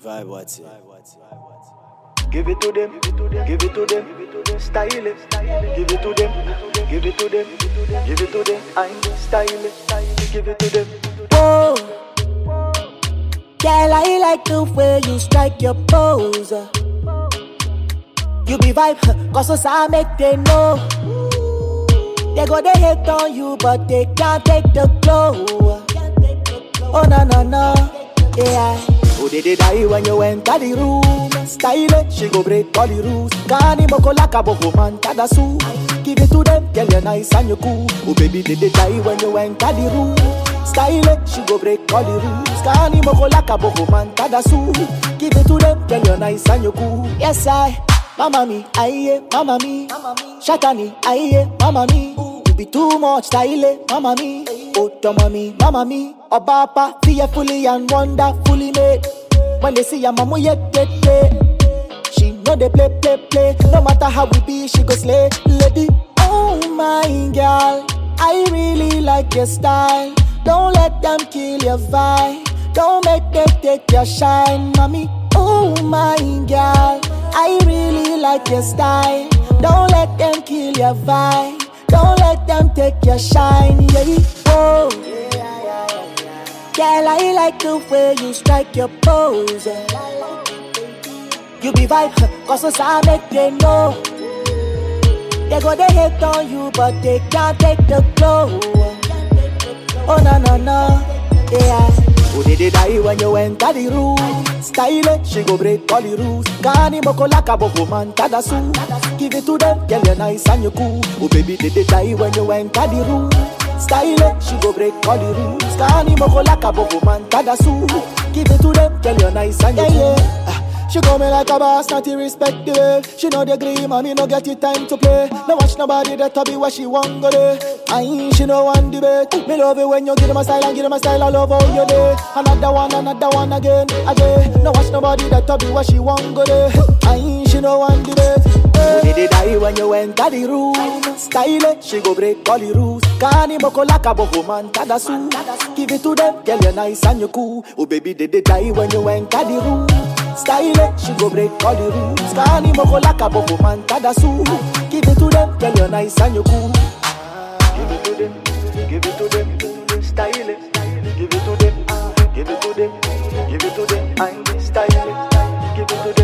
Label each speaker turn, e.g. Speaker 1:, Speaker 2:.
Speaker 1: Vibe what's it?
Speaker 2: Give it to them, give it to them, style it. Give it to them, give it to them, give it to them. I'm style it, give it to them.
Speaker 3: Whoa, girl, I like the way you strike your pose. You be vibe, cause I make them know. They go they hate on you, but they can't take the glow. Oh no no no, yeah.
Speaker 2: Oh, they die when you enter the room. Style it, she go break all the rules. Kani moko laka boko man tadasu. Give it to them, girl, you're nice and you cool. Oh baby, they die when you enter the room. Style it, she go break all the rules. Kani moko laka boko man tadasu. Give it to them, girl, you're nice and you cool.
Speaker 3: Yes I, mama me, aye, mama me. Shatani, aye, mama me. You be too much style, mama me. Oh, mama me. Obapa, fearfully and wonderfully made. When they see your mama, yet. She know they play. No matter how we be, she go slay. Lady, oh my girl, I really like your style. Don't let them kill your vibe. Don't make them take your shine, mommy. Oh my girl, I really like your style. Don't let them kill your vibe. Don't let them take your shine, yeah. Oh, girl, I like the way you strike your pose. You be vibe, cause I make them know. They go they hate on you, but they can't take the glow. Oh no no no, yeah.
Speaker 2: Oh, they die when you enter the room. Style it, she go break all the rules. Kani moko laka boko man tadasu. Give it to them, girl, you're nice and you cool. Oh baby, they die when you enter the room. Style it, she go break all the rules. Kani moko laka boko man tadasu. Give it to them, girl, you're nice and you cool. She go me like a boss, not irrespective. She know the green, mommy no get it time to play. No watch nobody that to be what she want go there. She no one debate. Me love it when you give them a style and give them a style. I love how you there. Another one again. No watch nobody that to be what she want go there. She no one debate. They die when you enter the room. Style it, she go break all the rules. Kani moko laka boko man tadasu. Give it to them, girl, you're nice and you cool. Oh baby, they die when you enter the room. Style it, she go break all the rules. Kani moko laka boko man tadasu. Give it to them, girl, you're nice and you cool. Give it to them, give it to them. Style it, give it to them, give it to them, give it to them. I'm style it, give it to them.